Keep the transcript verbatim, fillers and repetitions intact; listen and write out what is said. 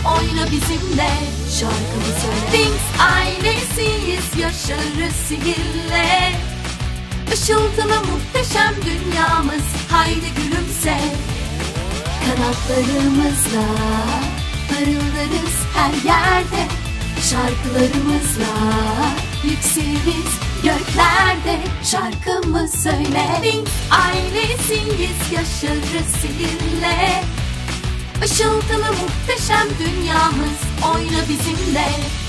oyna bizimle. Şarkımı söyle. Wings ailesiyiz, yaşarız sihirle. Işıltılı muhteşem dünyamız, haydi gülümse. Kanatlarımızla parıldarız her yerde. Şarkılarımızla yükseliriz göklerde. Şarkımı söyle. Wings ailesiyiz, yaşarız sihirle. Işıltılı muhteşem dünyamız, oyna bizimle.